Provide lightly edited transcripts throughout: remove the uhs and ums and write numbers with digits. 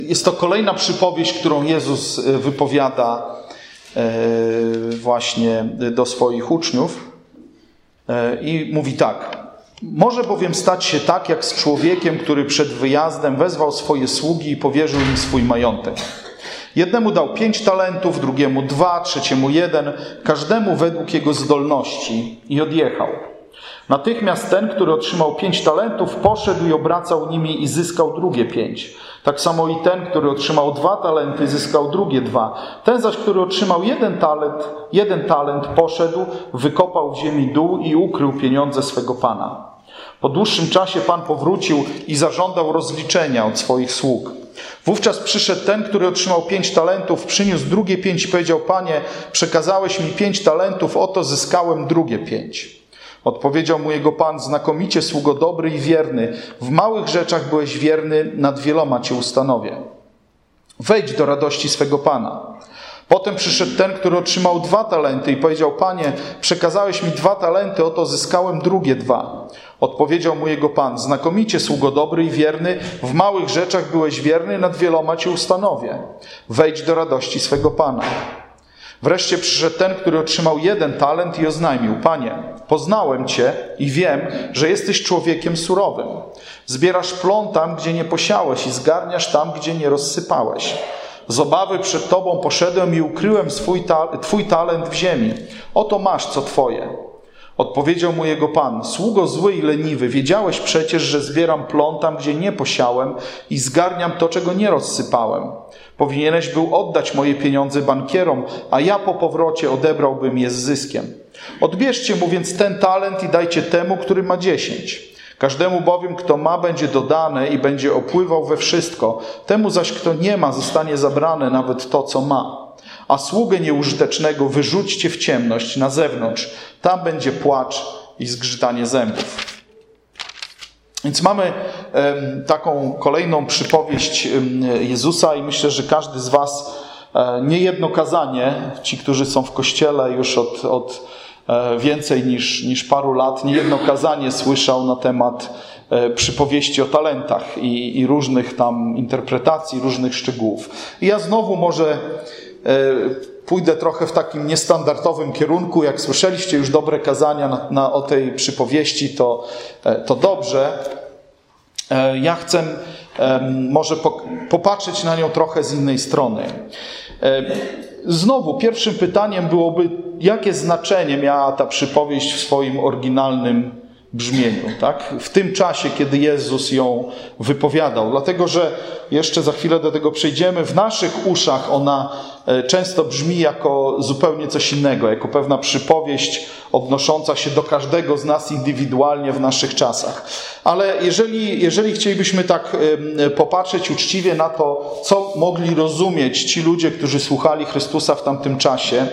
Jest to kolejna przypowieść, którą Jezus wypowiada właśnie do swoich uczniów i mówi tak. Może bowiem stać się tak, jak z człowiekiem, który przed wyjazdem wezwał swoje sługi i powierzył im swój majątek. Jednemu dał 5 talentów, drugiemu 2, trzeciemu 1, każdemu według jego zdolności i odjechał. Natychmiast ten, który otrzymał 5 talentów, poszedł i obracał nimi i zyskał drugie 5. Tak samo i ten, który otrzymał 2 talenty, zyskał drugie 2. Ten zaś, który otrzymał 1 talent, poszedł, wykopał w ziemi dół i ukrył pieniądze swego pana. Po dłuższym czasie pan powrócił i zażądał rozliczenia od swoich sług. Wówczas przyszedł ten, który otrzymał 5 talentów, przyniósł drugie 5 i powiedział: Panie, przekazałeś mi 5 talentów, oto zyskałem drugie 5. Odpowiedział mu jego pan: znakomicie, sługo dobry i wierny. W małych rzeczach byłeś wierny, nad wieloma cię ustanowię. Wejdź do radości swego pana. Potem przyszedł ten, który otrzymał 2 talenty i powiedział: Panie, przekazałeś mi 2 talenty, oto zyskałem drugie 2. Odpowiedział mu jego pan: znakomicie, sługo dobry i wierny. W małych rzeczach byłeś wierny, nad wieloma cię ustanowię. Wejdź do radości swego pana. Wreszcie przyszedł ten, który otrzymał 1 talent i oznajmił: Panie, poznałem cię i wiem, że jesteś człowiekiem surowym. Zbierasz plon tam, gdzie nie posiałeś i zgarniasz tam, gdzie nie rozsypałeś. Z obawy przed tobą poszedłem i ukryłem twój talent w ziemi. Oto masz, co twoje. Odpowiedział mu jego pan: sługo zły i leniwy, wiedziałeś przecież, że zbieram plon tam, gdzie nie posiałem i zgarniam to, czego nie rozsypałem. Powinieneś był oddać moje pieniądze bankierom, a ja po powrocie odebrałbym je z zyskiem. Odbierzcie mu więc ten talent i dajcie temu, który ma 10. Każdemu bowiem, kto ma, będzie dodane i będzie opływał we wszystko. Temu zaś, kto nie ma, zostanie zabrane nawet to, co ma. A sługę nieużytecznego wyrzućcie w ciemność, na zewnątrz. Tam będzie płacz i zgrzytanie zębów. Więc mamy taką kolejną przypowieść Jezusa i myślę, że każdy z was niejedno kazanie, ci, którzy są w kościele już od więcej niż paru lat, niejedno kazanie słyszał na temat przypowieści o talentach i różnych tam interpretacji, różnych szczegółów. I ja znowu może pójdę trochę w takim niestandardowym kierunku. Jak słyszeliście już dobre kazania o tej przypowieści, to dobrze. Ja chcę może popatrzeć na nią trochę z innej strony. Znowu, pierwszym pytaniem byłoby, jakie znaczenie miała ta przypowieść w swoim oryginalnym brzmieniu, tak? W tym czasie, kiedy Jezus ją wypowiadał. Dlatego, że jeszcze za chwilę do tego przejdziemy, w naszych uszach ona często brzmi jako zupełnie coś innego, jako pewna przypowieść odnosząca się do każdego z nas indywidualnie w naszych czasach. Ale jeżeli chcielibyśmy tak popatrzeć uczciwie na to, co mogli rozumieć ci ludzie, którzy słuchali Chrystusa w tamtym czasie,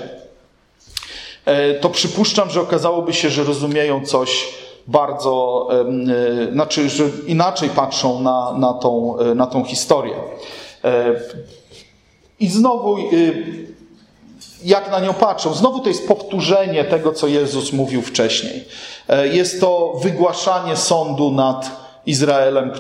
to przypuszczam, że okazałoby się, że rozumieją coś bardzo, że inaczej patrzą na tą historię. I znowu, jak na nią patrzą? Znowu to jest powtórzenie tego, co Jezus mówił wcześniej. Jest to wygłaszanie sądu nad Izraelem,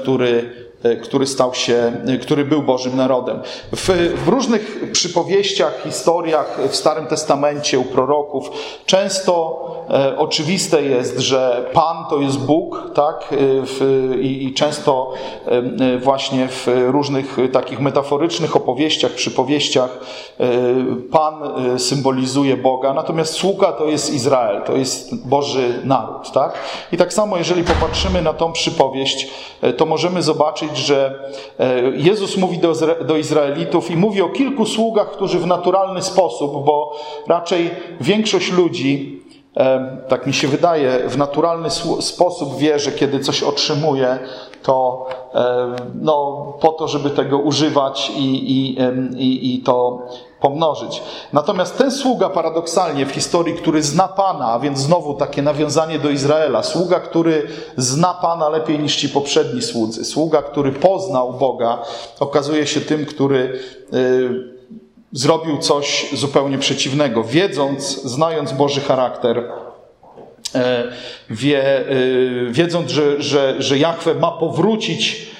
który był Bożym narodem. W różnych przypowieściach, historiach w Starym Testamencie u proroków często oczywiste jest, że Pan to jest Bóg, tak? I często właśnie w różnych takich metaforycznych opowieściach, przypowieściach Pan symbolizuje Boga, natomiast sługa to jest Izrael, to jest Boży naród, tak? I tak samo, jeżeli popatrzymy na tą przypowieść, to możemy zobaczyć, że Jezus mówi do Izraelitów i mówi o kilku sługach, którzy w naturalny sposób, bo raczej większość ludzi, tak mi się wydaje, w naturalny sposób wie, że kiedy coś otrzymuje, to po to, żeby tego używać i to pomnożyć. Natomiast ten sługa paradoksalnie w historii, który zna Pana, a więc znowu takie nawiązanie do Izraela, sługa, który zna Pana lepiej niż ci poprzedni słudzy, sługa, który poznał Boga, okazuje się tym, który zrobił coś zupełnie przeciwnego. Znając Boży charakter, wiedząc, że Jahwe ma powrócić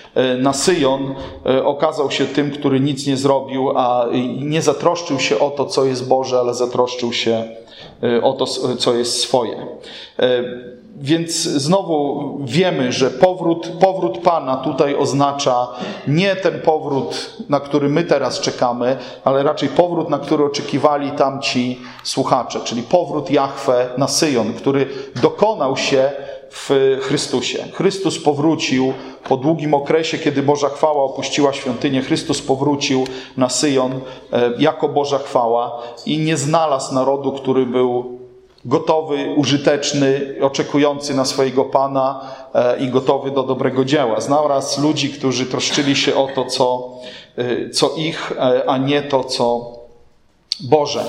na Syjon, okazał się tym, który nic nie zrobił, a nie zatroszczył się o to, co jest Boże, ale zatroszczył się o to, co jest swoje. Więc znowu wiemy, że powrót Pana tutaj oznacza nie ten powrót, na który my teraz czekamy, ale raczej powrót, na który oczekiwali tamci słuchacze, czyli powrót Jahwe na Syjon, który dokonał się w Chrystusie. Chrystus powrócił po długim okresie, kiedy Boża chwała opuściła świątynię. Chrystus powrócił na Syjon jako Boża chwała i nie znalazł narodu, który był gotowy, użyteczny, oczekujący na swojego Pana i gotowy do dobrego dzieła. Znalazł ludzi, którzy troszczyli się o to, co ich, a nie to, co Boże.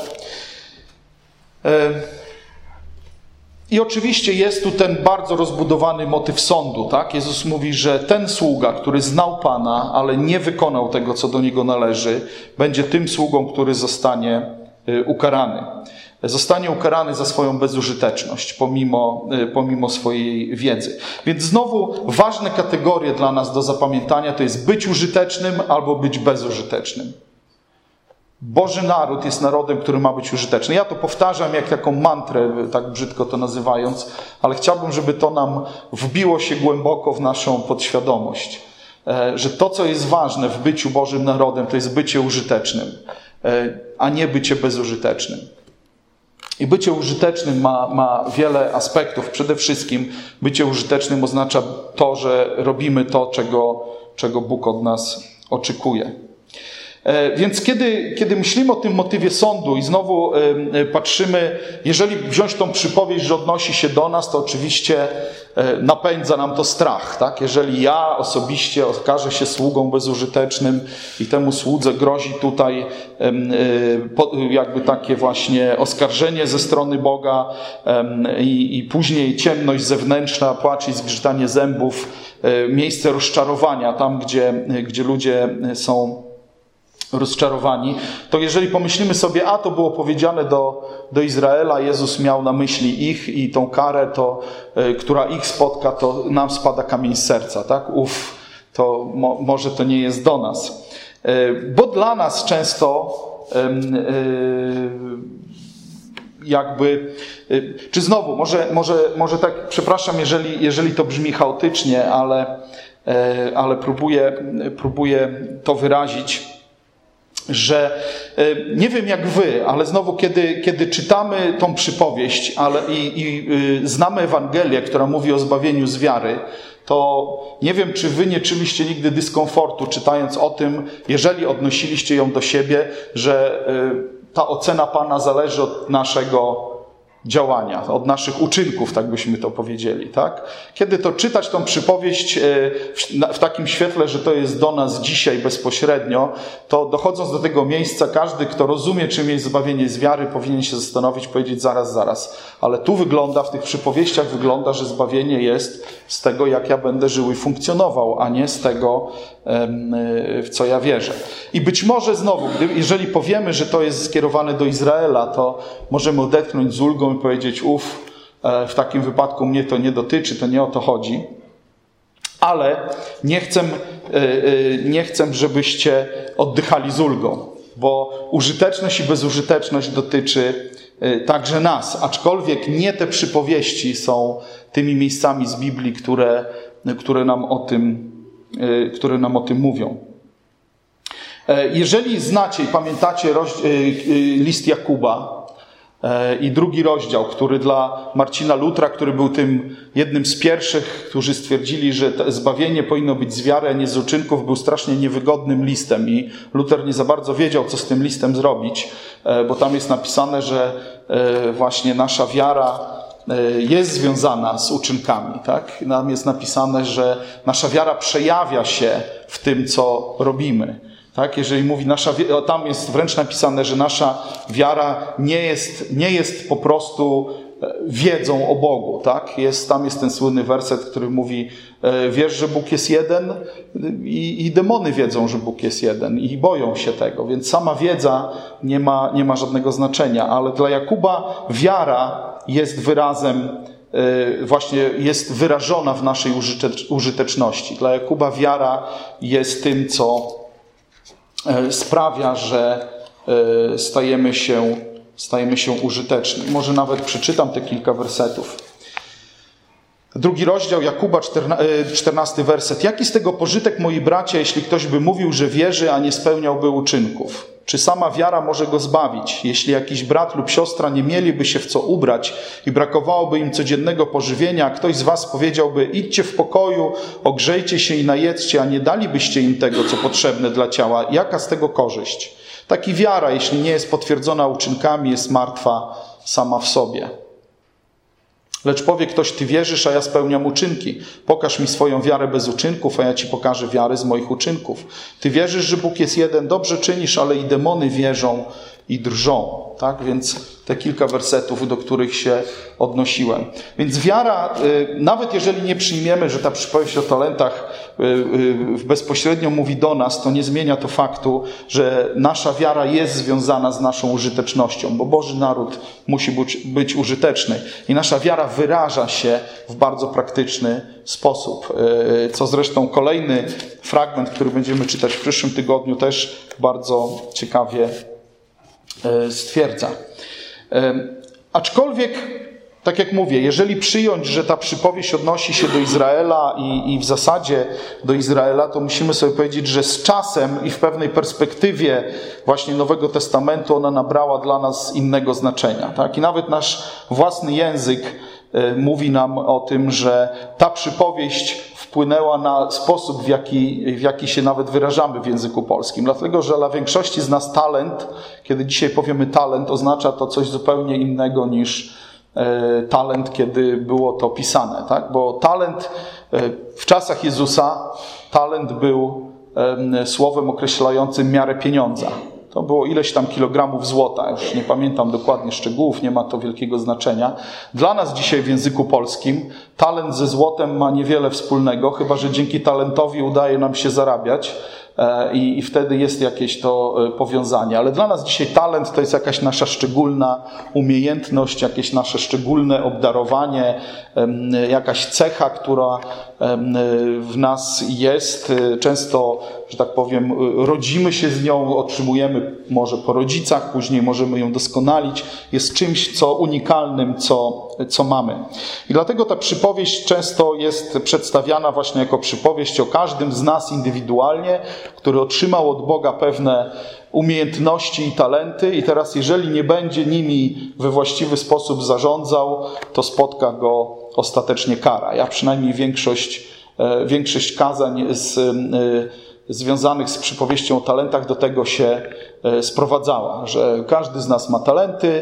I oczywiście jest tu ten bardzo rozbudowany motyw sądu. Tak? Jezus mówi, że ten sługa, który znał Pana, ale nie wykonał tego, co do niego należy, będzie tym sługą, który zostanie ukarany. Zostanie ukarany za swoją bezużyteczność, pomimo swojej wiedzy. Więc znowu ważne kategorie dla nas do zapamiętania to jest być użytecznym albo być bezużytecznym. Boży naród jest narodem, który ma być użyteczny. Ja to powtarzam jak taką mantrę, tak brzydko to nazywając, ale chciałbym, żeby to nam wbiło się głęboko w naszą podświadomość. Że to, co jest ważne w byciu Bożym narodem, to jest bycie użytecznym, a nie bycie bezużytecznym. I bycie użytecznym ma wiele aspektów. Przede wszystkim bycie użytecznym oznacza to, że robimy to, czego Bóg od nas oczekuje. Więc kiedy myślimy o tym motywie sądu i znowu patrzymy, jeżeli wziąć tą przypowieść, że odnosi się do nas, to oczywiście napędza nam to strach. Tak? Jeżeli ja osobiście okażę się sługą bezużytecznym i temu słudze grozi tutaj jakby takie właśnie oskarżenie ze strony Boga i później ciemność zewnętrzna, płacz i zgrzytanie zębów, miejsce rozczarowania, tam gdzie ludzie są rozczarowani, to jeżeli pomyślimy sobie, to było powiedziane do Izraela, Jezus miał na myśli ich i tą karę, która ich spotka, to nam spada kamień z serca, tak? To może to nie jest do nas. Bo dla nas często czy znowu, może tak, przepraszam, jeżeli to brzmi chaotycznie, ale próbuję to wyrazić, że nie wiem jak wy, ale znowu kiedy czytamy tą przypowieść i znamy Ewangelię, która mówi o zbawieniu z wiary, to nie wiem, czy wy nie czuliście nigdy dyskomfortu, czytając o tym, jeżeli odnosiliście ją do siebie, że ta ocena Pana zależy od naszego działania, od naszych uczynków, tak byśmy to powiedzieli. Tak? Kiedy to czytać tą przypowieść w takim świetle, że to jest do nas dzisiaj bezpośrednio, to dochodząc do tego miejsca, każdy, kto rozumie, czym jest zbawienie z wiary, powinien się zastanowić, powiedzieć zaraz. Ale tu w tych przypowieściach wygląda, że zbawienie jest z tego, jak ja będę żył i funkcjonował, a nie z tego, w co ja wierzę. I być może znowu, jeżeli powiemy, że to jest skierowane do Izraela, to możemy odetchnąć z ulgą i powiedzieć, w takim wypadku mnie to nie dotyczy, to nie o to chodzi. Ale nie chcę, żebyście oddychali z ulgą, bo użyteczność i bezużyteczność dotyczy także nas, aczkolwiek nie te przypowieści są tymi miejscami z Biblii, które nam o tym mówią. Jeżeli znacie i pamiętacie list Jakuba i 2 rozdział, który dla Marcina Lutra, który był tym jednym z pierwszych, którzy stwierdzili, że zbawienie powinno być z wiary, a nie z uczynków, był strasznie niewygodnym listem i Luter nie za bardzo wiedział, co z tym listem zrobić, bo tam jest napisane, że właśnie nasza wiara jest związana z uczynkami. Tak? Nam jest napisane, że nasza wiara przejawia się w tym, co robimy. Tak? Jeżeli mówi tam jest wręcz napisane, że nasza wiara nie jest po prostu wiedzą o Bogu. Tak? Tam jest ten słynny werset, który mówi, wiesz, że Bóg jest jeden i demony wiedzą, że Bóg jest jeden i boją się tego. Więc sama wiedza nie ma żadnego znaczenia. Ale dla Jakuba wiara jest wyrazem właśnie jest wyrażona w naszej użyteczności. Dla Jakuba wiara jest tym, co sprawia, że stajemy się użyteczni. Może nawet przeczytam te kilka wersetów. 2 rozdział Jakuba, 14 werset. Jaki z tego pożytek, moi bracia, jeśli ktoś by mówił, że wierzy, a nie spełniałby uczynków? Czy sama wiara może go zbawić? Jeśli jakiś brat lub siostra nie mieliby się w co ubrać i brakowałoby im codziennego pożywienia, a ktoś z was powiedziałby, idźcie w pokoju, ogrzejcie się i najedzcie, a nie dalibyście im tego, co potrzebne dla ciała, jaka z tego korzyść? Taki wiara, jeśli nie jest potwierdzona uczynkami, jest martwa sama w sobie. Lecz powie ktoś, ty wierzysz, a ja spełniam uczynki. Pokaż mi swoją wiarę bez uczynków, a ja ci pokażę wiarę z moich uczynków. Ty wierzysz, że Bóg jest jeden, dobrze czynisz, ale i demony wierzą i drżą. Tak? Więc te kilka wersetów, do których się odnosiłem. Więc wiara, nawet jeżeli nie przyjmiemy, że ta przypowieść o talentach bezpośrednio mówi do nas, to nie zmienia to faktu, że nasza wiara jest związana z naszą użytecznością, bo Boży naród musi być użyteczny. I nasza wiara wyraża się w bardzo praktyczny sposób. Co zresztą kolejny fragment, który będziemy czytać w przyszłym tygodniu, też bardzo ciekawie stwierdza. Aczkolwiek, tak jak mówię, jeżeli przyjąć, że ta przypowieść odnosi się do Izraela i w zasadzie do Izraela, to musimy sobie powiedzieć, że z czasem i w pewnej perspektywie właśnie Nowego Testamentu ona nabrała dla nas innego znaczenia. Tak? I nawet nasz własny język mówi nam o tym, że ta przypowieść wpłynęła na sposób, w jaki się nawet wyrażamy w języku polskim. Dlatego, że dla większości z nas talent, kiedy dzisiaj powiemy talent, oznacza to coś zupełnie innego niż talent, kiedy było to pisane. Tak? Bo talent w czasach Jezusa, talent był słowem określającym miarę pieniądza. To było ileś tam kilogramów złota. Już nie pamiętam dokładnie szczegółów, nie ma to wielkiego znaczenia. Dla nas dzisiaj w języku polskim talent ze złotem ma niewiele wspólnego, chyba że dzięki talentowi udaje nam się zarabiać i wtedy jest jakieś to powiązanie. Ale dla nas dzisiaj talent to jest jakaś nasza szczególna umiejętność, jakieś nasze szczególne obdarowanie, jakaś cecha, która w nas jest. Często, że tak powiem, rodzimy się z nią, otrzymujemy może po rodzicach, później możemy ją doskonalić. Jest czymś, co unikalnym, co mamy. I dlatego ta przypowieść często jest przedstawiana właśnie jako przypowieść o każdym z nas indywidualnie, który otrzymał od Boga pewne umiejętności i talenty i teraz jeżeli nie będzie nimi we właściwy sposób zarządzał, to spotka go ostatecznie kara. Ja przynajmniej większość kazań związanych z przypowieścią o talentach do tego się sprowadzała, że każdy z nas ma talenty,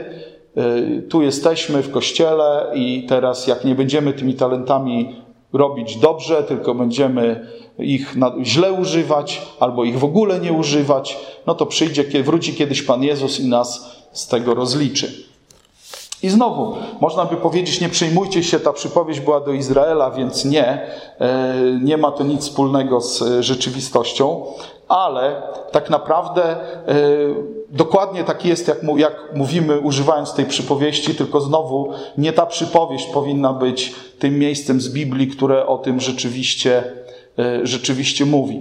tu jesteśmy w kościele i teraz jak nie będziemy tymi talentami robić dobrze, tylko będziemy ich źle używać albo ich w ogóle nie używać, no to wróci kiedyś Pan Jezus i nas z tego rozliczy. I znowu, można by powiedzieć, nie przejmujcie się, ta przypowieść była do Izraela, więc nie ma to nic wspólnego z rzeczywistością, ale tak naprawdę dokładnie tak jest, jak mówimy, używając tej przypowieści, tylko znowu nie ta przypowieść powinna być tym miejscem z Biblii, które o tym rzeczywiście mówi.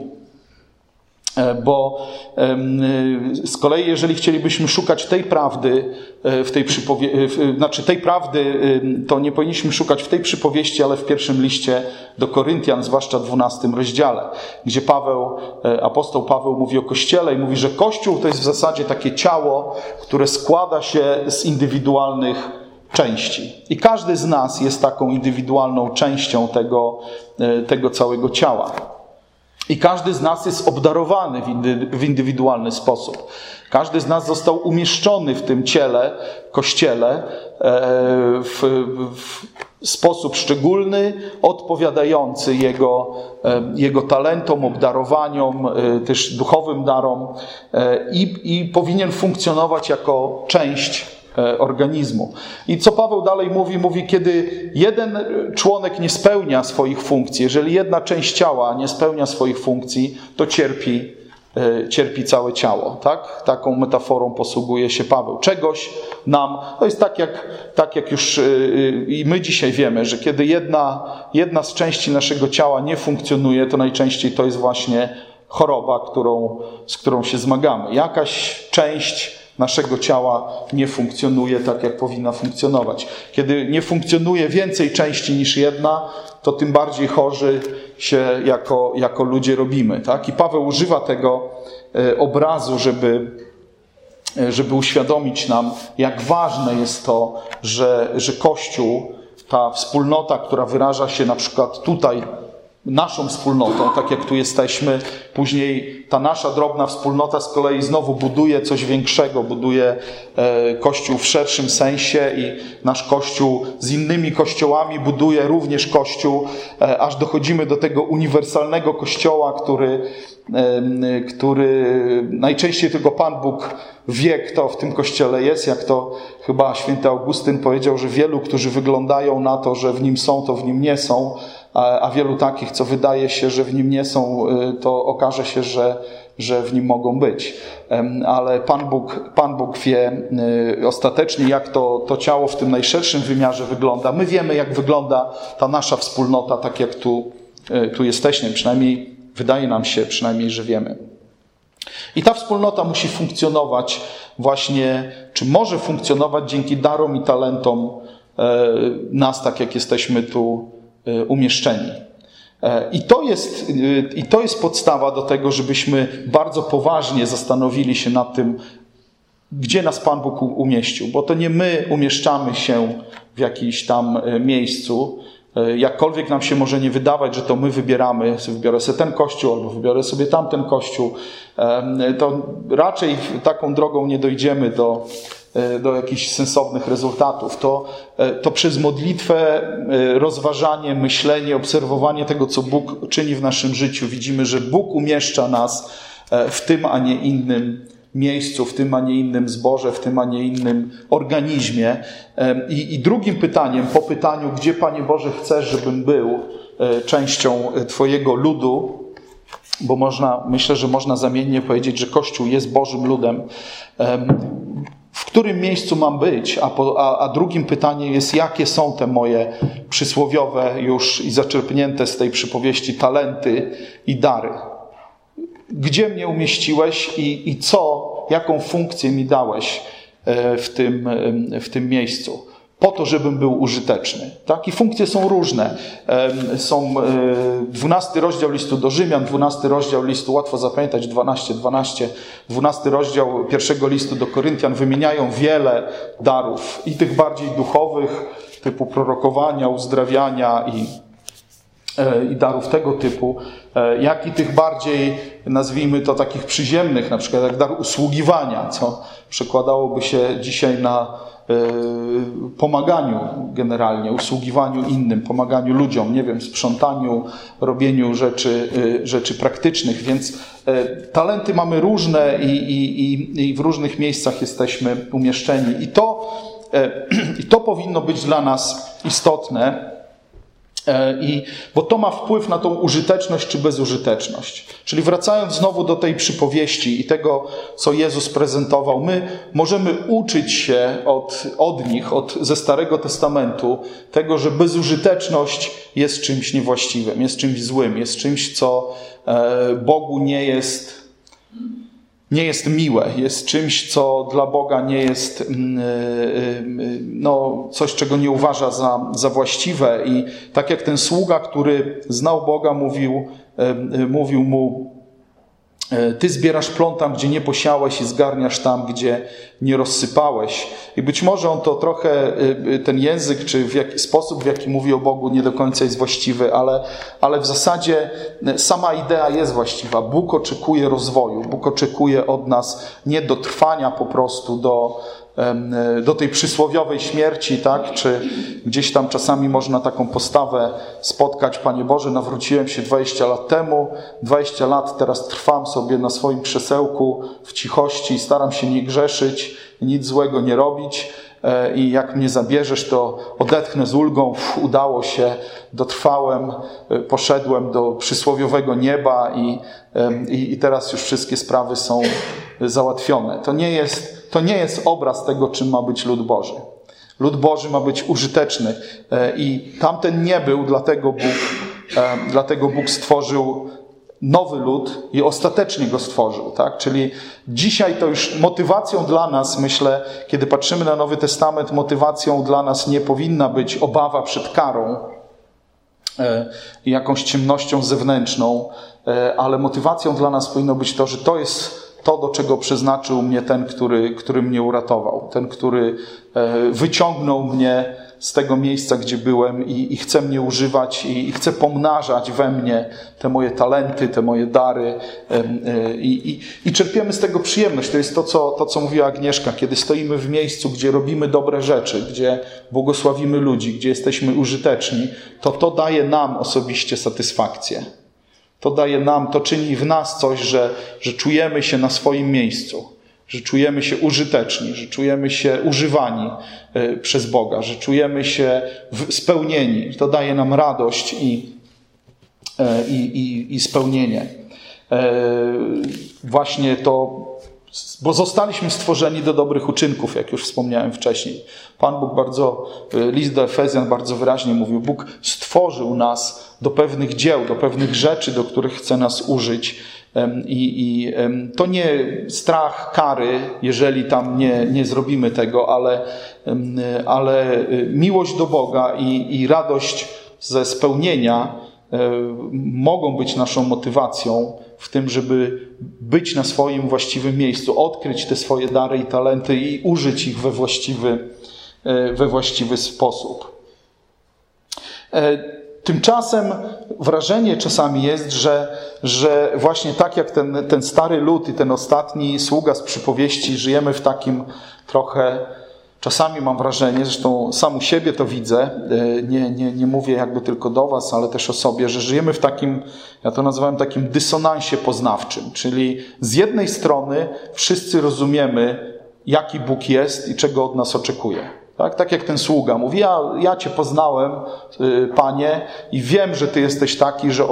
Bo z kolei, jeżeli chcielibyśmy szukać tej prawdy w tej tej prawdy, to nie powinniśmy szukać w tej przypowieści, ale w pierwszym liście do Koryntian, zwłaszcza 12 rozdziale, gdzie apostoł Paweł mówi o Kościele i mówi, że Kościół to jest w zasadzie takie ciało, które składa się z indywidualnych części. I każdy z nas jest taką indywidualną częścią tego całego ciała. I każdy z nas jest obdarowany w indywidualny sposób. Każdy z nas został umieszczony w tym ciele, Kościele, w sposób szczególny, odpowiadający jego talentom, obdarowaniom, też duchowym darom i powinien funkcjonować jako część organizmu. I co Paweł dalej mówi, kiedy jeden członek nie spełnia swoich funkcji, jeżeli jedna część ciała nie spełnia swoich funkcji, to cierpi cierpi całe ciało. Tak? Taką metaforą posługuje się Paweł. Czegoś nam, to jest tak jak już i my dzisiaj wiemy, że kiedy jedna z części naszego ciała nie funkcjonuje, to najczęściej to jest właśnie choroba, z którą się zmagamy. Jakaś część naszego ciała nie funkcjonuje tak, jak powinna funkcjonować. Kiedy nie funkcjonuje więcej części niż jedna, to tym bardziej chorzy się jako ludzie robimy. Tak? I Paweł używa tego obrazu, żeby uświadomić nam, jak ważne jest to, że Kościół, ta wspólnota, która wyraża się na przykład tutaj naszą wspólnotą, tak jak tu jesteśmy, później ta nasza drobna wspólnota z kolei znowu buduje coś większego, buduje Kościół w szerszym sensie i nasz Kościół z innymi kościołami buduje również Kościół, aż dochodzimy do tego uniwersalnego Kościoła, który najczęściej tylko Pan Bóg wie, kto w tym Kościele jest, jak to chyba święty Augustyn powiedział, że wielu, którzy wyglądają na to, że w nim są, to w nim nie są, a wielu takich, co wydaje się, że w nim nie są, to okaże się, że w nim mogą być. Ale Pan Bóg wie ostatecznie, jak to ciało w tym najszerszym wymiarze wygląda. My wiemy, jak wygląda ta nasza wspólnota, tak jak tu jesteśmy. Przynajmniej wydaje nam się, że wiemy. I ta wspólnota musi funkcjonować właśnie, czy może funkcjonować dzięki darom i talentom nas, tak jak jesteśmy tu umieszczeni. I to jest podstawa do tego, żebyśmy bardzo poważnie zastanowili się nad tym, gdzie nas Pan Bóg umieścił. Bo to nie my umieszczamy się w jakimś tam miejscu. Jakkolwiek nam się może nie wydawać, że to my wybieramy, wybiorę sobie ten kościół albo wybiorę sobie tamten kościół, to raczej taką drogą nie dojdziemy do jakichś sensownych rezultatów. To przez modlitwę, rozważanie, myślenie, obserwowanie tego, co Bóg czyni w naszym życiu, widzimy, że Bóg umieszcza nas w tym, a nie innym miejscu, w tym, a nie innym zborze, w tym, a nie innym organizmie. I drugim pytaniem, po pytaniu, gdzie, Panie Boże, chcesz, żebym był częścią Twojego ludu, bo myślę, że można zamiennie powiedzieć, że Kościół jest Bożym ludem, w którym miejscu mam być, a drugim pytaniem jest, jakie są te moje przysłowiowe już i zaczerpnięte z tej przypowieści talenty i dary. Gdzie mnie umieściłeś i jaką funkcję mi dałeś w tym miejscu? Po to, żebym był użyteczny. Tak? I funkcje są różne. Są 12 rozdział listu do Rzymian, 12 rozdział listu, łatwo zapamiętać, 12, 12 rozdział pierwszego listu do Koryntian wymieniają wiele darów. I tych bardziej duchowych, typu prorokowania, uzdrawiania i darów tego typu, jak i tych bardziej, nazwijmy to, takich przyziemnych, na przykład jak dar usługiwania, co przekładałoby się dzisiaj na pomaganiu generalnie, usługiwaniu innym, pomaganiu ludziom, nie wiem, sprzątaniu, robieniu rzeczy praktycznych, więc talenty mamy różne i w różnych miejscach jesteśmy umieszczeni. I to powinno być dla nas istotne, bo to ma wpływ na tą użyteczność czy bezużyteczność. Czyli wracając znowu do tej przypowieści i tego, co Jezus prezentował, my możemy uczyć się od nich, ze Starego Testamentu, tego, że bezużyteczność jest czymś niewłaściwym, jest czymś złym, jest czymś, co Bogu nie jest miłe, jest czymś, co dla Boga nie jest coś, czego nie uważa za właściwe. I tak jak ten sługa, który znał Boga, mówił mu: Ty zbierasz plon tam, gdzie nie posiałeś, i zgarniasz tam, gdzie nie rozsypałeś. I być może on to trochę, ten język, czy sposób, w jaki mówi o Bogu, nie do końca jest właściwy, ale w zasadzie sama idea jest właściwa. Bóg oczekuje rozwoju. Bóg oczekuje od nas nie dotrwania po prostu do tej przysłowiowej śmierci, tak? Czy gdzieś tam czasami można taką postawę spotkać: Panie Boże, nawróciłem się 20 lat temu, 20 lat teraz trwam sobie na swoim krzesełku w cichości, staram się nie grzeszyć, nic złego nie robić i jak mnie zabierzesz, to odetchnę z ulgą, udało się, dotrwałem, poszedłem do przysłowiowego nieba i teraz już wszystkie sprawy są załatwione. To nie jest obraz tego, czym ma być lud Boży. Lud Boży ma być użyteczny i tamten nie był, dlatego Bóg stworzył nowy lud i ostatecznie go stworzył. Tak? Czyli dzisiaj to już motywacją dla nas, myślę, kiedy patrzymy na Nowy Testament, motywacją dla nas nie powinna być obawa przed karą i jakąś ciemnością zewnętrzną, ale motywacją dla nas powinno być to, że to jest to, do czego przeznaczył mnie ten, który mnie uratował. Ten, który wyciągnął mnie z tego miejsca, gdzie byłem i chce mnie używać i chce pomnażać we mnie te moje talenty, te moje dary i czerpiemy z tego przyjemność. To jest to, co mówiła Agnieszka, kiedy stoimy w miejscu, gdzie robimy dobre rzeczy, gdzie błogosławimy ludzi, gdzie jesteśmy użyteczni, to daje nam osobiście satysfakcję. To daje nam, to czyni w nas coś, że czujemy się na swoim miejscu, że czujemy się użyteczni, że czujemy się używani przez Boga, że czujemy się spełnieni. To daje nam radość i spełnienie. Właśnie to, bo zostaliśmy stworzeni do dobrych uczynków, jak już wspomniałem wcześniej. Pan Bóg list do Efezjan bardzo wyraźnie mówił, Bóg stworzył nas do pewnych dzieł, do pewnych rzeczy, do których chce nas użyć. I to nie strach kary, jeżeli tam nie zrobimy tego, ale miłość do Boga i radość ze spełnienia mogą być naszą motywacją w tym, żeby być na swoim właściwym miejscu, odkryć te swoje dary i talenty i użyć ich we właściwy sposób. Tymczasem wrażenie czasami jest, że właśnie tak jak ten stary lud i ten ostatni sługa z przypowieści, żyjemy w takim trochę, czasami mam wrażenie, zresztą sam u siebie to widzę, nie mówię jakby tylko do was, ale też o sobie, że żyjemy w takim, ja to nazywam takim dysonansie poznawczym, czyli z jednej strony wszyscy rozumiemy, jaki Bóg jest i czego od nas oczekuje. Tak jak ten sługa mówi, ja Cię poznałem, Panie, i wiem, że Ty jesteś taki, że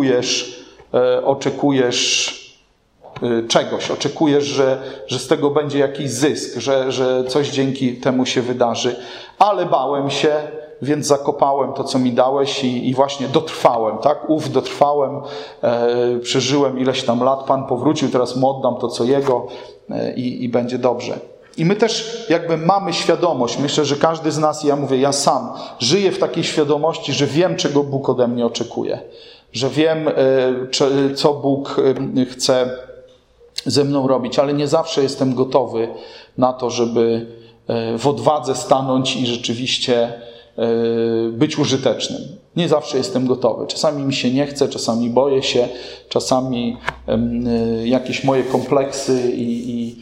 oczekujesz czegoś, oczekujesz, że z tego będzie jakiś zysk, że coś dzięki temu się wydarzy, ale bałem się, więc zakopałem to, co mi dałeś i właśnie dotrwałem, tak? Dotrwałem, przeżyłem ileś tam lat, Pan powrócił, teraz mu oddam to, co Jego i będzie dobrze. I my też jakby mamy świadomość, myślę, że każdy z nas, ja sam żyję w takiej świadomości, że wiem, czego Bóg ode mnie oczekuje. Że wiem, co Bóg chce ze mną robić, ale nie zawsze jestem gotowy na to, żeby w odwadze stanąć i rzeczywiście być użytecznym. Nie zawsze jestem gotowy. Czasami mi się nie chce, czasami boję się, czasami jakieś moje kompleksy i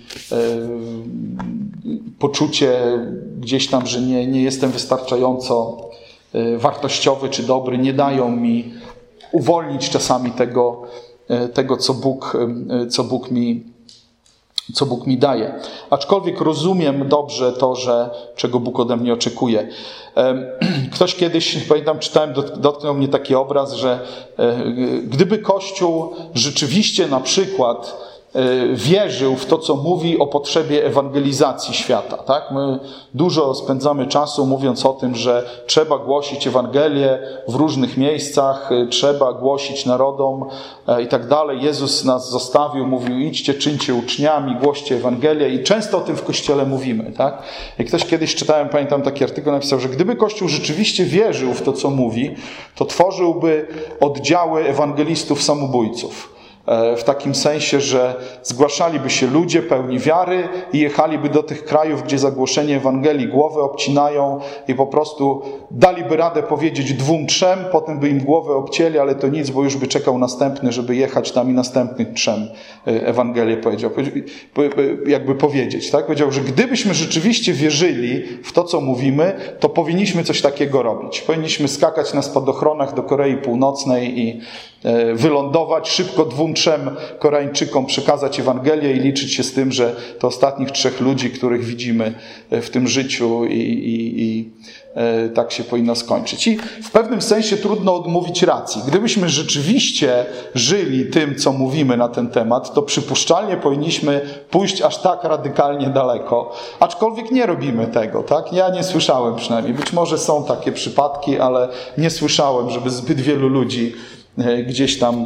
poczucie gdzieś tam, że nie jestem wystarczająco wartościowy czy dobry, nie dają mi uwolnić czasami tego co Bóg mi daje. Aczkolwiek rozumiem dobrze to, czego Bóg ode mnie oczekuje. Ktoś kiedyś, pamiętam, czytałem, dotknął mnie taki obraz, że gdyby Kościół rzeczywiście na przykład wierzył w to, co mówi o potrzebie ewangelizacji świata. Tak? My dużo spędzamy czasu mówiąc o tym, że trzeba głosić Ewangelię w różnych miejscach, trzeba głosić narodom i tak dalej. Jezus nas zostawił, mówił: idźcie, czyńcie uczniami, głoście Ewangelię i często o tym w Kościele mówimy. Tak? I ktoś kiedyś czytałem, pamiętam, taki artykuł napisał, że gdyby Kościół rzeczywiście wierzył w to, co mówi, to tworzyłby oddziały ewangelistów samobójców. W takim sensie, że zgłaszaliby się ludzie pełni wiary i jechaliby do tych krajów, gdzie za głoszenie Ewangelii głowę obcinają i po prostu daliby radę powiedzieć 2-3, potem by im głowę obcięli, ale to nic, bo już by czekał następny, żeby jechać tam i następnych 3 Ewangelię powiedzieć. Tak? Powiedział, że gdybyśmy rzeczywiście wierzyli w to, co mówimy, to powinniśmy coś takiego robić. Powinniśmy skakać na spadochronach do Korei Północnej wylądować, szybko 2-3 Koreańczykom przekazać Ewangelię i liczyć się z tym, że to ostatnich 3 ludzi, których widzimy w tym życiu i tak się powinno skończyć. I w pewnym sensie trudno odmówić racji. Gdybyśmy rzeczywiście żyli tym, co mówimy na ten temat, to przypuszczalnie powinniśmy pójść aż tak radykalnie daleko. Aczkolwiek nie robimy tego, tak? Ja nie słyszałem przynajmniej. Być może są takie przypadki, ale nie słyszałem, żeby zbyt wielu ludzi gdzieś tam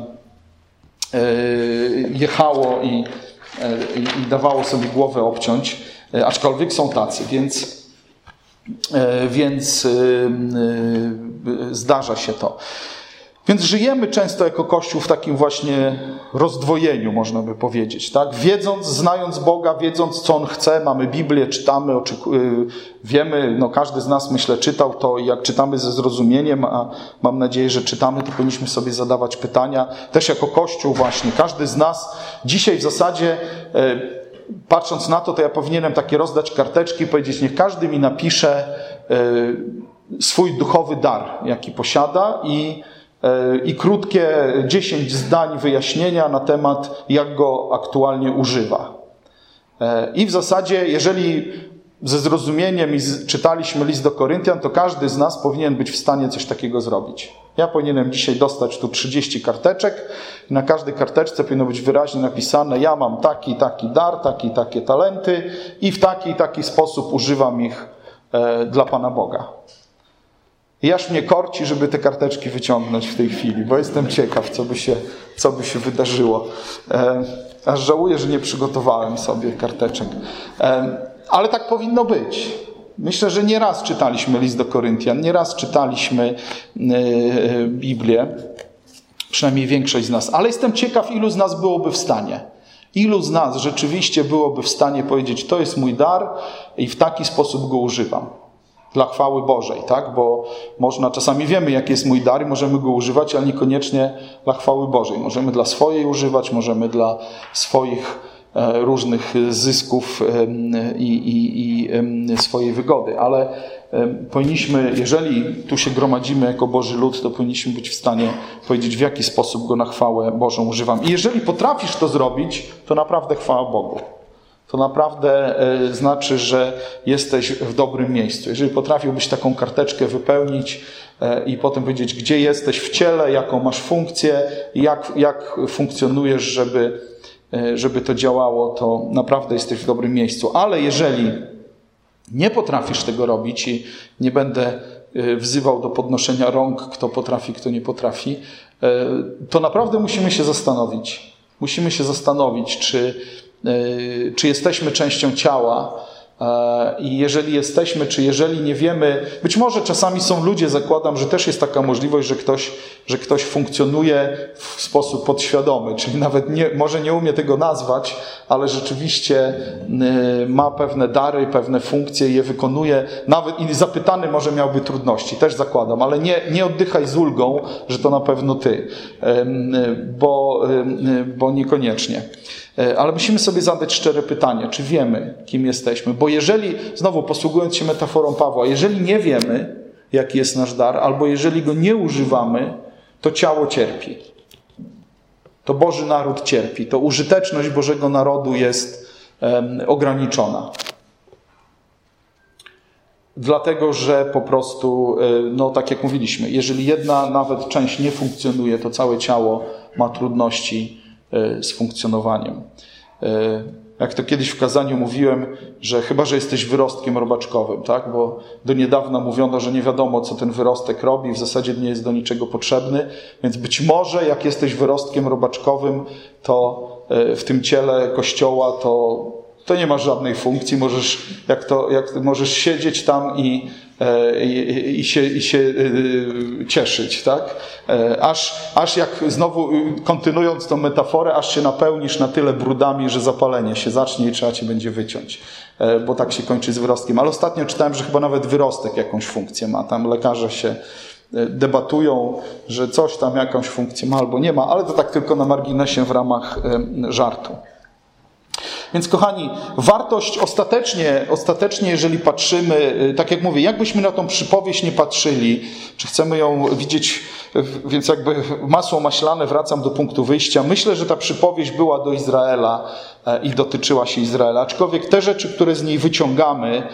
jechało i dawało sobie głowę obciąć, aczkolwiek są tacy, więc zdarza się to. Więc żyjemy często jako Kościół w takim właśnie rozdwojeniu, można by powiedzieć. Tak? Znając Boga, wiedząc, co On chce, mamy Biblię, czytamy, wiemy, każdy z nas, myślę, czytał to i jak czytamy ze zrozumieniem, a mam nadzieję, że czytamy, to powinniśmy sobie zadawać pytania. Też jako Kościół właśnie, każdy z nas dzisiaj w zasadzie, patrząc na to ja powinienem takie rozdać karteczki i powiedzieć, niech każdy mi napisze swój duchowy dar, jaki posiada i krótkie 10 zdań wyjaśnienia na temat, jak go aktualnie używa. I w zasadzie, jeżeli ze zrozumieniem czytaliśmy list do Koryntian, to każdy z nas powinien być w stanie coś takiego zrobić. Ja powinienem dzisiaj dostać tu 30 karteczek i na każdej karteczce powinno być wyraźnie napisane, ja mam taki dar, takie talenty i w taki sposób używam ich dla Pana Boga. I aż mnie korci, żeby te karteczki wyciągnąć w tej chwili, bo jestem ciekaw, co by się wydarzyło. Aż żałuję, że nie przygotowałem sobie karteczek. Ale tak powinno być. Myślę, że nieraz czytaliśmy list do Koryntian, nieraz czytaliśmy Biblię, przynajmniej większość z nas. Ale jestem ciekaw, ilu z nas byłoby w stanie. Ilu z nas rzeczywiście byłoby w stanie powiedzieć, to jest mój dar i w taki sposób go używam. Dla chwały Bożej, tak? Bo czasami wiemy, jaki jest mój dar i możemy go używać, ale niekoniecznie dla chwały Bożej. Możemy dla swojej używać, możemy dla swoich różnych zysków i swojej wygody, ale powinniśmy, jeżeli tu się gromadzimy jako Boży lud, to powinniśmy być w stanie powiedzieć, w jaki sposób go na chwałę Bożą używam. I jeżeli potrafisz to zrobić, to naprawdę chwała Bogu. To naprawdę znaczy, że jesteś w dobrym miejscu. Jeżeli potrafiłbyś taką karteczkę wypełnić i potem powiedzieć, gdzie jesteś w ciele, jaką masz funkcję, jak funkcjonujesz, żeby to działało, to naprawdę jesteś w dobrym miejscu. Ale jeżeli nie potrafisz tego robić i nie będę wzywał do podnoszenia rąk, kto potrafi, kto nie potrafi, to naprawdę musimy się zastanowić. Musimy się zastanowić, czy jesteśmy częścią ciała i jeżeli jesteśmy, czy jeżeli nie wiemy, być może czasami są ludzie, zakładam, że też jest taka możliwość, że ktoś funkcjonuje w sposób podświadomy, czyli nawet może nie umie tego nazwać, ale rzeczywiście ma pewne dary, pewne funkcje, je wykonuje, nawet i zapytany może miałby trudności, też zakładam, ale nie oddychaj z ulgą, że to na pewno ty, bo niekoniecznie. Ale musimy sobie zadać szczere pytanie, czy wiemy, kim jesteśmy. Bo jeżeli, znowu posługując się metaforą Pawła, jeżeli nie wiemy, jaki jest nasz dar, albo jeżeli go nie używamy, to ciało cierpi. To Boży naród cierpi. To użyteczność Bożego narodu jest ograniczona. Dlatego, że po prostu, tak jak mówiliśmy, jeżeli jedna nawet część nie funkcjonuje, to całe ciało ma trudności z funkcjonowaniem. Jak to kiedyś w kazaniu mówiłem, że chyba, że jesteś wyrostkiem robaczkowym, tak? Bo do niedawna mówiono, że nie wiadomo, co ten wyrostek robi, w zasadzie nie jest do niczego potrzebny, więc być może jak jesteś wyrostkiem robaczkowym, to w tym ciele Kościoła to nie masz żadnej funkcji, możesz siedzieć tam i się cieszyć, tak? Aż jak znowu, kontynuując tą metaforę, aż się napełnisz na tyle brudami, że zapalenie się zacznie i trzeba cię będzie wyciąć. Bo tak się kończy z wyrostkiem. Ale ostatnio czytałem, że chyba nawet wyrostek jakąś funkcję ma. Tam lekarze się debatują, że coś tam jakąś funkcję ma albo nie ma, ale to tak tylko na marginesie w ramach żartu. Więc kochani, wartość ostatecznie, jeżeli patrzymy, tak jak mówię, jakbyśmy na tą przypowieść nie patrzyli, czy chcemy ją widzieć, więc jakby masło maślane, wracam do punktu wyjścia. Myślę, że ta przypowieść była do Izraela i dotyczyła się Izraela. Aczkolwiek te rzeczy, które z niej wyciągamy,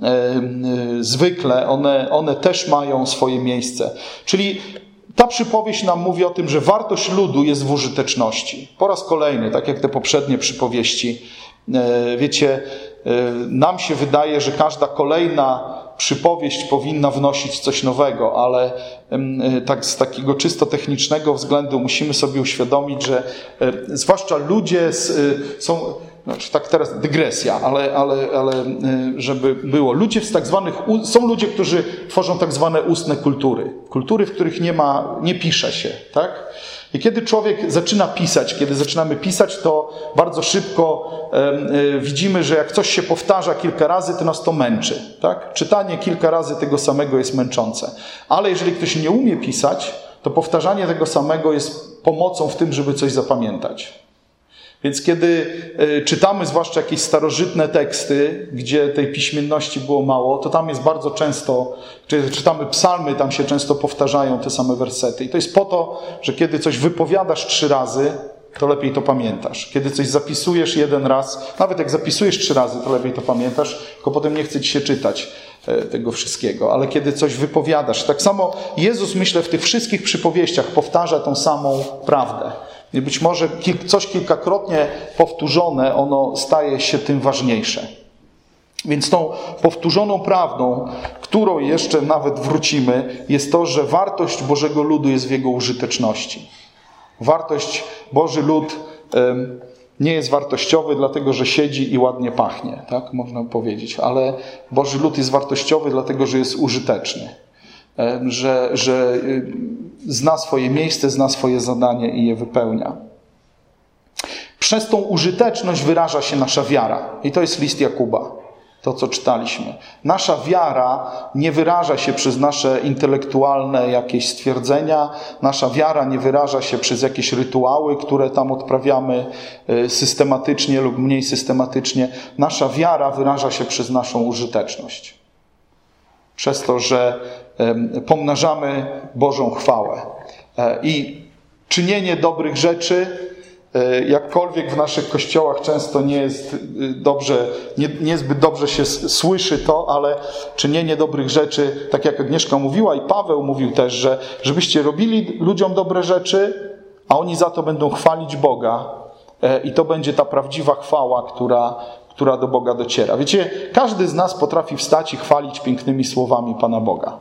zwykle one też mają swoje miejsce. Czyli ta przypowieść nam mówi o tym, że wartość ludu jest w użyteczności. Po raz kolejny, tak jak te poprzednie przypowieści. Wiecie, nam się wydaje, że każda kolejna przypowieść powinna wnosić coś nowego, ale tak z takiego czysto technicznego względu musimy sobie uświadomić, że zwłaszcza ludzie są... Znaczy, tak teraz dygresja, ale żeby było. Ludzie z tak zwanych, są ludzie, którzy tworzą tak zwane ustne kultury. Kultury, w których nie pisze się, tak? I kiedy człowiek zaczyna pisać, kiedy zaczynamy pisać, to bardzo szybko widzimy, że jak coś się powtarza kilka razy, to nas to męczy, tak? Czytanie kilka razy tego samego jest męczące. Ale jeżeli ktoś nie umie pisać, to powtarzanie tego samego jest pomocą w tym, żeby coś zapamiętać. Więc kiedy czytamy zwłaszcza jakieś starożytne teksty, gdzie tej piśmienności było mało, to tam jest bardzo często, czy czytamy psalmy, tam się często powtarzają te same wersety. I to jest po to, że kiedy coś wypowiadasz 3 razy, to lepiej to pamiętasz. Kiedy coś zapisujesz 1 raz, nawet jak zapisujesz 3 razy, to lepiej to pamiętasz, tylko potem nie chce ci się czytać tego wszystkiego. Ale kiedy coś wypowiadasz, tak samo Jezus, myślę, w tych wszystkich przypowieściach powtarza tą samą prawdę. I być może coś kilkakrotnie powtórzone, ono staje się tym ważniejsze. Więc tą powtórzoną prawdą, którą jeszcze nawet wrócimy, jest to, że wartość Bożego ludu jest w jego użyteczności. Boży lud nie jest wartościowy, dlatego że siedzi i ładnie pachnie, tak można powiedzieć, ale Boży lud jest wartościowy, dlatego że jest użyteczny. Że zna swoje miejsce, zna swoje zadanie i je wypełnia. Przez tą użyteczność wyraża się nasza wiara. I to jest list Jakuba, to co czytaliśmy. Nasza wiara nie wyraża się przez nasze intelektualne jakieś stwierdzenia. Nasza wiara nie wyraża się przez jakieś rytuały, które tam odprawiamy systematycznie lub mniej systematycznie. Nasza wiara wyraża się przez naszą użyteczność. Przez to, że pomnażamy Bożą chwałę. I czynienie dobrych rzeczy, jakkolwiek w naszych kościołach często nie jest dobrze, niezbyt dobrze się słyszy to, ale czynienie dobrych rzeczy, tak jak Agnieszka mówiła i Paweł mówił też, że żebyście robili ludziom dobre rzeczy, a oni za to będą chwalić Boga i to będzie ta prawdziwa chwała, która do Boga dociera. Wiecie, każdy z nas potrafi wstać i chwalić pięknymi słowami Pana Boga.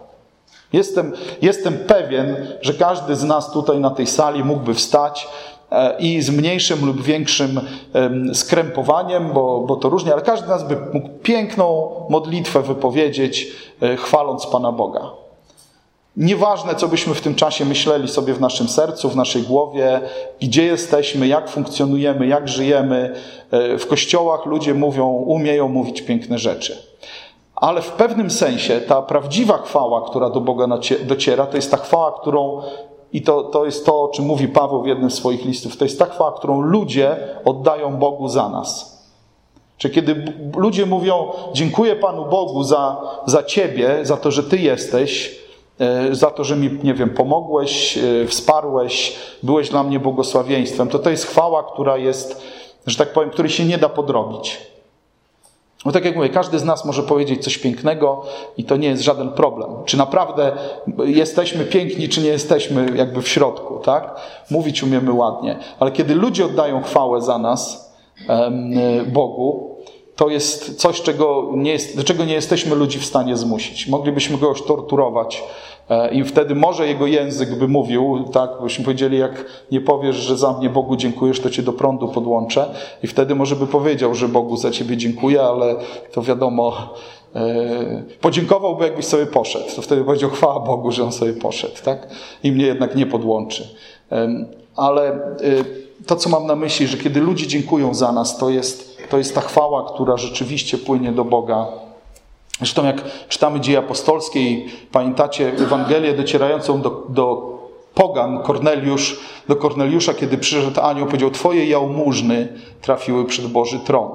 Jestem pewien, że każdy z nas tutaj na tej sali mógłby wstać i z mniejszym lub większym skrępowaniem, bo to różnie, ale każdy z nas by mógł piękną modlitwę wypowiedzieć, chwaląc Pana Boga. Nieważne, co byśmy w tym czasie myśleli sobie w naszym sercu, w naszej głowie, gdzie jesteśmy, jak funkcjonujemy, jak żyjemy. W kościołach ludzie umieją mówić piękne rzeczy. Ale w pewnym sensie ta prawdziwa chwała, która do Boga dociera, to jest ta chwała, którą, i to jest to, o czym mówi Paweł w jednym z swoich listów, to jest ta chwała, którą ludzie oddają Bogu za nas. Czyli kiedy ludzie mówią, dziękuję Panu Bogu za Ciebie, za to, że Ty jesteś, za to, że mi, pomogłeś, wsparłeś, byłeś dla mnie błogosławieństwem, to jest chwała, która jest, że tak powiem, której się nie da podrobić. Bo tak jak mówię, każdy z nas może powiedzieć coś pięknego i to nie jest żaden problem. Czy naprawdę jesteśmy piękni, czy nie jesteśmy jakby w środku, tak? Mówić umiemy ładnie. Ale kiedy ludzie oddają chwałę za nas Bogu, to jest coś, do czego nie jesteśmy ludzi w stanie zmusić. Moglibyśmy kogoś torturować i wtedy może jego język by mówił, tak, byśmy powiedzieli, jak nie powiesz, że za mnie Bogu dziękujesz, to cię do prądu podłączę. I wtedy może by powiedział, że Bogu za ciebie dziękuję, ale to wiadomo, podziękowałby, jakbyś sobie poszedł. To wtedy powiedział, chwała Bogu, że on sobie poszedł, tak? I mnie jednak nie podłączy. Ale to, co mam na myśli, że kiedy ludzie dziękują za nas, to jest ta chwała, która rzeczywiście płynie do Boga. Zresztą jak czytamy Dzieje Apostolskie i pamiętacie Ewangelię docierającą do pogan, do Korneliusza, kiedy przyszedł anioł, powiedział, twoje jałmużny trafiły przed Boży tron.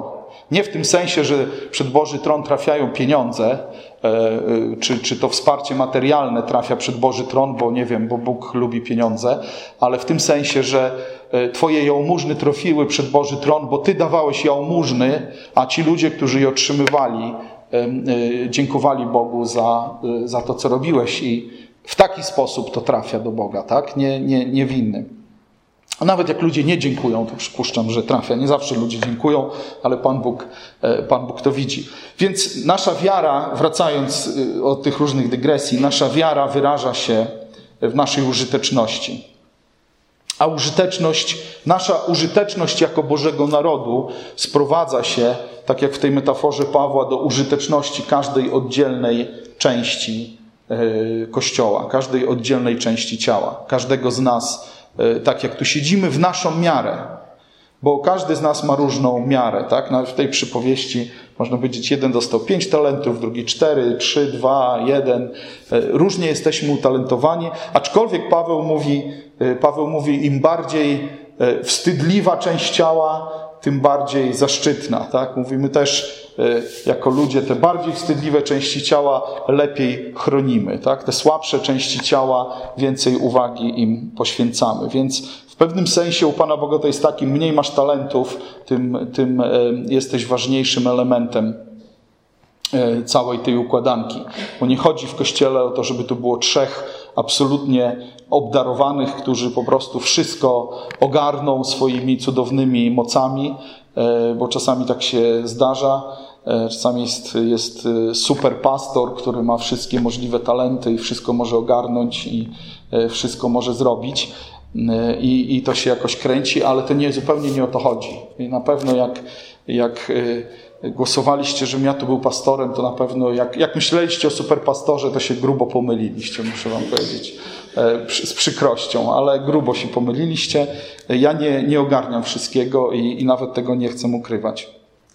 Nie w tym sensie, że przed Boży tron trafiają pieniądze, czy to wsparcie materialne trafia przed Boży tron, bo nie wiem, bo Bóg lubi pieniądze, ale w tym sensie, że twoje jałmużny trafiły przed Boży tron, bo ty dawałeś jałmużny, a ci ludzie, którzy je otrzymywali, dziękowali Bogu za to, co robiłeś, i w taki sposób to trafia do Boga, tak? Nie w innym. A nawet jak ludzie nie dziękują, to przypuszczam, że trafia. Nie zawsze ludzie dziękują, ale Pan Bóg to widzi. Więc nasza wiara, wracając od tych różnych dygresji, nasza wiara wyraża się w naszej użyteczności. A nasza użyteczność jako Bożego narodu sprowadza się, tak jak w tej metaforze Pawła, do użyteczności każdej oddzielnej części Kościoła, każdej oddzielnej części ciała, każdego z nas. Tak jak tu siedzimy, w naszą miarę, bo każdy z nas ma różną miarę, tak? Nawet w tej przypowieści można powiedzieć, jeden dostał 5 talentów, drugi 4, 3, 2, 1. Różnie jesteśmy utalentowani, aczkolwiek Paweł mówi, im bardziej wstydliwa część ciała, tym bardziej zaszczytna, tak? Mówimy też, jako ludzie, te bardziej wstydliwe części ciała lepiej chronimy, tak? Te słabsze części ciała więcej uwagi im poświęcamy. Więc w pewnym sensie u Pana Boga to jest taki, mniej masz talentów, tym jesteś ważniejszym elementem całej tej układanki. Bo nie chodzi w Kościele o to, żeby tu było 3 absolutnie obdarowanych, którzy po prostu wszystko ogarną swoimi cudownymi mocami, bo czasami tak się zdarza. Czasami jest super pastor, który ma wszystkie możliwe talenty i wszystko może ogarnąć i wszystko może zrobić. I to się jakoś kręci, ale to zupełnie nie o to chodzi. I na pewno jak głosowaliście, żebym ja tu był pastorem, to na pewno jak myśleliście o superpastorze, to się grubo pomyliliście, muszę wam powiedzieć. Z przykrością, ale grubo się pomyliliście. Ja nie ogarniam wszystkiego i nawet tego nie chcę ukrywać.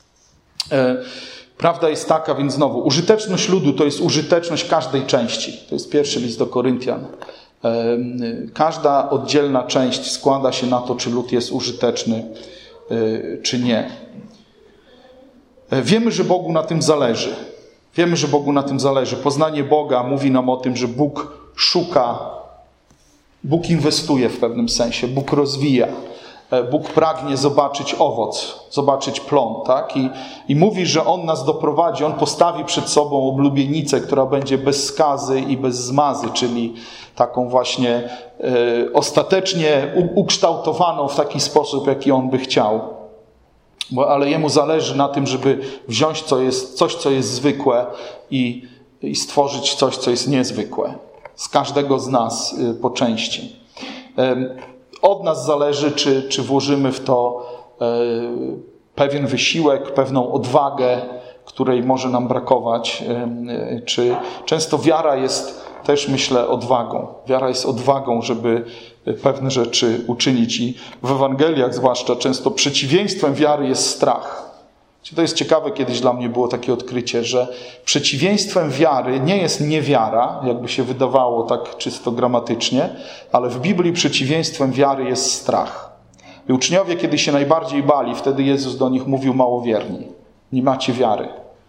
Prawda jest taka, więc znowu, użyteczność ludu to jest użyteczność każdej części. To jest pierwszy list do Koryntian. Każda oddzielna część składa się na to, czy lud jest użyteczny, czy nie. Wiemy, że Bogu na tym zależy. Poznanie Boga mówi nam o tym, że Bóg szuka, Bóg inwestuje w pewnym sensie, Bóg rozwija. Bóg pragnie zobaczyć owoc, zobaczyć plon, tak? I mówi, że On nas doprowadzi, On postawi przed sobą oblubienicę, która będzie bez skazy i bez zmazy, czyli taką właśnie ostatecznie ukształtowaną w taki sposób, jaki On by chciał. Ale Jemu zależy na tym, żeby wziąć coś, co jest zwykłe i stworzyć coś, co jest niezwykłe. Z każdego z nas po części. Od nas zależy, czy włożymy w to pewien wysiłek, pewną odwagę, której może nam brakować. Często wiara jest też, myślę, odwagą. Wiara jest odwagą, żeby pewne rzeczy uczynić. I w Ewangeliach zwłaszcza często przeciwieństwem wiary jest strach. To jest ciekawe, kiedyś dla mnie było takie odkrycie, że przeciwieństwem wiary nie jest niewiara, jakby się wydawało tak czysto gramatycznie, ale w Biblii przeciwieństwem wiary jest strach. I uczniowie, kiedy się najbardziej bali, wtedy Jezus do nich mówił: małowierni, nie macie wiary.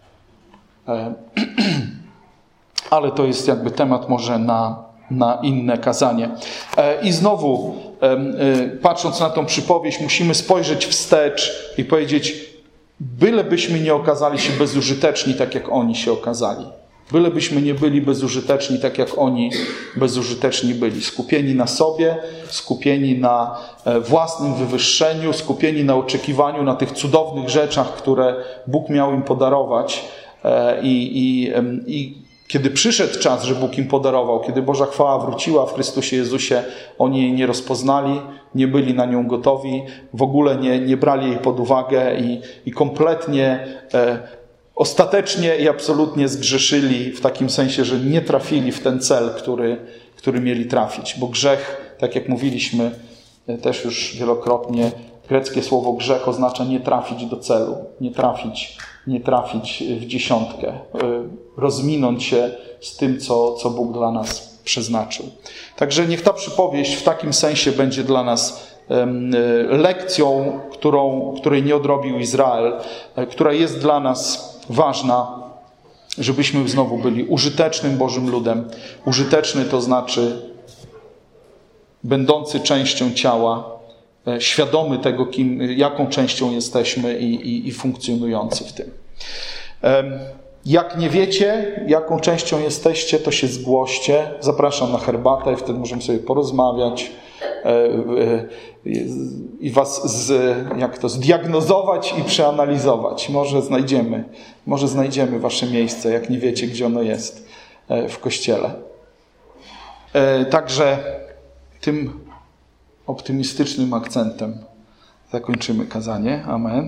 Ale to jest jakby temat może na inne kazanie. I znowu, patrząc na tą przypowieść, musimy spojrzeć wstecz i powiedzieć: bylebyśmy nie okazali się bezużyteczni, tak jak oni się okazali. Bylebyśmy nie byli bezużyteczni, tak jak oni bezużyteczni byli. Skupieni na sobie, skupieni na własnym wywyższeniu, skupieni na oczekiwaniu, na tych cudownych rzeczach, które Bóg miał im podarować. I kiedy przyszedł czas, że Bóg im podarował, kiedy Boża chwała wróciła w Chrystusie Jezusie, oni jej nie rozpoznali, nie byli na nią gotowi, w ogóle nie brali jej pod uwagę i kompletnie, ostatecznie i absolutnie zgrzeszyli w takim sensie, że nie trafili w ten cel, który mieli trafić. Bo grzech, tak jak mówiliśmy też już wielokrotnie, greckie słowo grzech oznacza nie trafić do celu, nie trafić w dziesiątkę, rozminąć się z tym, co Bóg dla nas przeznaczył. Także niech ta przypowieść w takim sensie będzie dla nas lekcją, której nie odrobił Izrael, która jest dla nas ważna, żebyśmy znowu byli użytecznym Bożym ludem. Użyteczny to znaczy będący częścią ciała, świadomy tego, jaką częścią jesteśmy i funkcjonujący w tym. Jak nie wiecie, jaką częścią jesteście, to się zgłoście. Zapraszam na herbatę i wtedy możemy sobie porozmawiać i was zdiagnozować i przeanalizować. Może znajdziemy wasze miejsce, jak nie wiecie, gdzie ono jest w Kościele. Także tym optymistycznym akcentem zakończymy kazanie. Amen.